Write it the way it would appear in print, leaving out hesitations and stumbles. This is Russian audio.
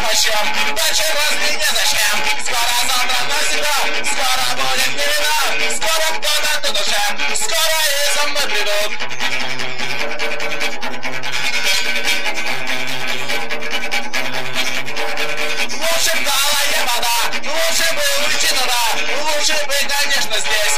овощем. Дальше разве незачем? Скоро завтра навсегда, скоро будет не видно, скоро кто-то тут уже, скоро и за мной придут. Лучше в талая вода, лучше бы уйти туда, лучше бы, конечно, здесь.